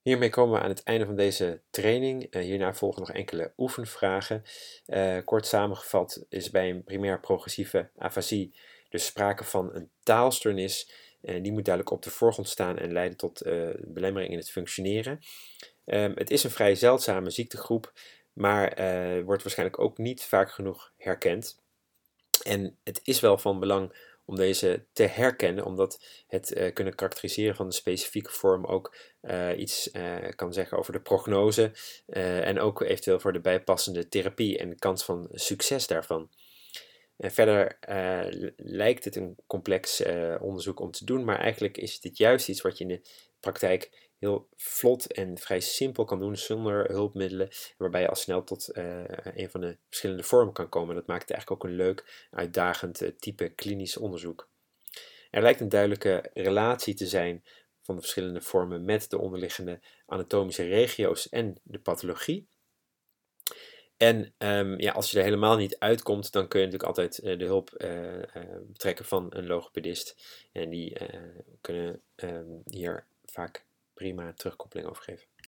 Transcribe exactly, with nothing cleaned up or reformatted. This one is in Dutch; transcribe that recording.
Hiermee komen we aan het einde van deze training. Uh, hierna volgen nog enkele oefenvragen. Uh, kort samengevat is bij een primair progressieve afasie dus sprake van een taalstoornis. Uh, die moet duidelijk op de voorgrond staan en leiden tot uh, belemmering in het functioneren. Um, het is een vrij zeldzame ziektegroep, maar uh, wordt waarschijnlijk ook niet vaak genoeg herkend. En het is wel van belang om deze te herkennen, omdat het uh, kunnen karakteriseren van de specifieke vorm ook uh, iets uh, kan zeggen over de prognose uh, en ook eventueel voor de bijpassende therapie en de kans van succes daarvan. En verder uh, lijkt het een complex uh, onderzoek om te doen, maar eigenlijk is dit juist iets wat je in de praktijk heel vlot en vrij simpel kan doen zonder hulpmiddelen, waarbij je al snel tot uh, een van de verschillende vormen kan komen. Dat maakt het eigenlijk ook een leuk, uitdagend uh, type klinisch onderzoek. Er lijkt een duidelijke relatie te zijn van de verschillende vormen met de onderliggende anatomische regio's en de pathologie. En um, ja, als je er helemaal niet uitkomt, dan kun je natuurlijk altijd uh, de hulp uh, uh, betrekken van een logopedist. En die uh, kunnen um, hier vaak prima terugkoppeling over geven.